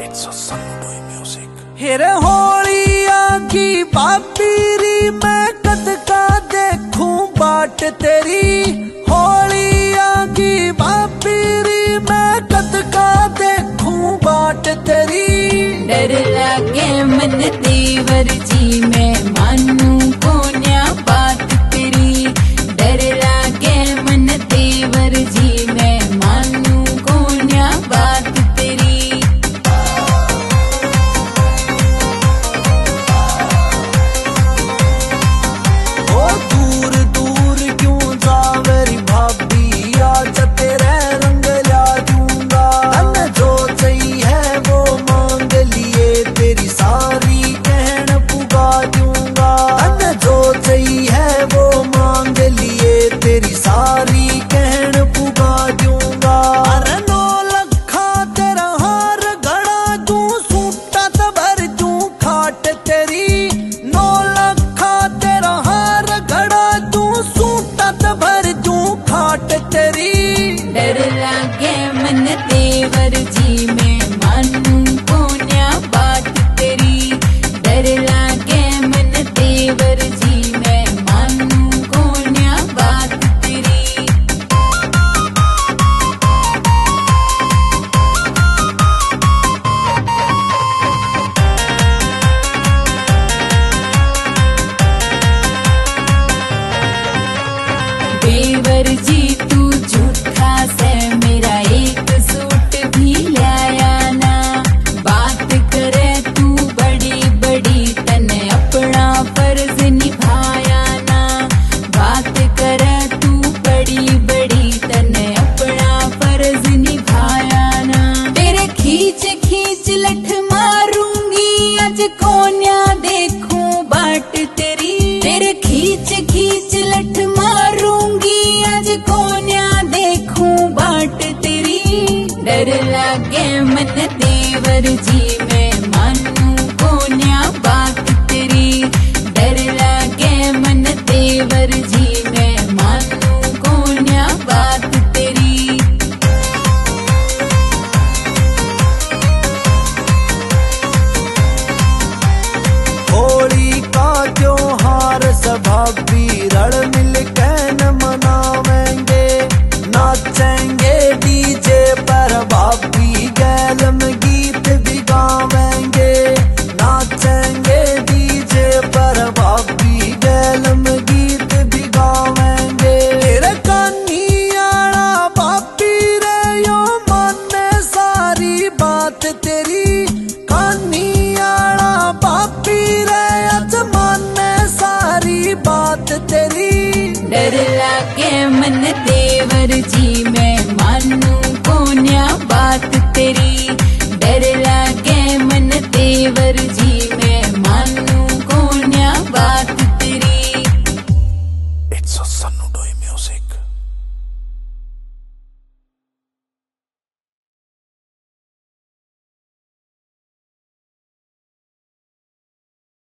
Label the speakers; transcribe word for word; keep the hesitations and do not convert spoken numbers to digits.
Speaker 1: हेरे होली आगी बाबीरी मैं कद का देखूं बाट तेरी। होली आगी बाबीरी मैं कद का देखूं बाट तेरी।
Speaker 2: डर लागे मन देवर जी मैं मानू कोन्या बात तेरी। डर लागे मन देवर जी मैं मानू कोन्या बात तेरी।
Speaker 1: ओ दूर दूर क्यों जावेरी भाभी आज तेरे रंग ला दूंगा। तन जो चाहिए वो मांग लिए तेरी सारी कहन पुगा दूंगा। तन जो चाहिए वो मांग लिए तेरी सारी कहन पुगा दूंगा। अरे नौ लखा तेरा हार गड़ा दूं सूटा भर दूं खाट तेरी। नौ लखा तेरा हार गड़ा दूं सूटा भर दूं खाट तेरी।
Speaker 2: डर लागे मन देवर जी मैं मानू कोन्या बात तेरी। डर लागे मन देवर जी मैं मानू कोन्या बात तेरी। देवर जी तू झूठा से मेरा एक सूट भी लाया ना। बात करे तू बड़ी बड़ी तने अपना फर्ज निभाया ना। बात करे तू बड़ी बड़ी तने अपना फर्ज निभाया ना। तेरे खींच खींच लठ मारूंगी आज कोन्या देखूं बाट तेरी। तेरे खींच खींच लठ मारूंगी आज कोन्या देखूं बाट तेरी। डर लागे मन देवर जी मैं मानू कोन्या बात तेरी। डर लागे मन देवर जी मैं मानू कोन्या बात तेरी।
Speaker 1: होली का त्योहार सब भाभी रल मिल के न मनावेंगे। नाचेंगे डीजे पर भाभी गैलम गीत भी गावेंगे। नाचेंगे डीजे पर भाभी गैलम गीत भी गावेंगे। तेरे कानियाड़ा भाभी रे यो माने सारी बात तेरी। कानियाड़ा भाभी रे अज माने सारी बात तेरी।
Speaker 2: डर लागे मन